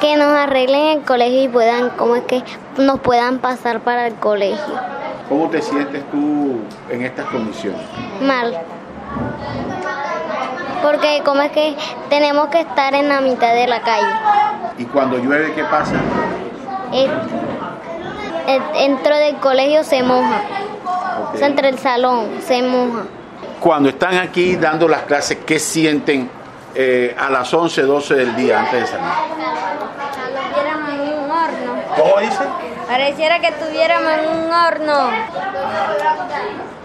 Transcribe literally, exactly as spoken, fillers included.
Que nos arreglen el colegio y puedan, como es que nos puedan pasar para el colegio. ¿Cómo te sientes tú en estas condiciones? Mal. Porque como es que tenemos que estar en la mitad de la calle. ¿Y cuando llueve qué pasa? El, el, dentro del colegio se moja. Okay. O sea, entre el salón se moja. Cuando están aquí dando las clases, ¿qué sienten eh, a las once, doce del día antes de salir? Estuviéramos en un horno. ¿Cómo dice? Pareciera que estuviéramos en un horno.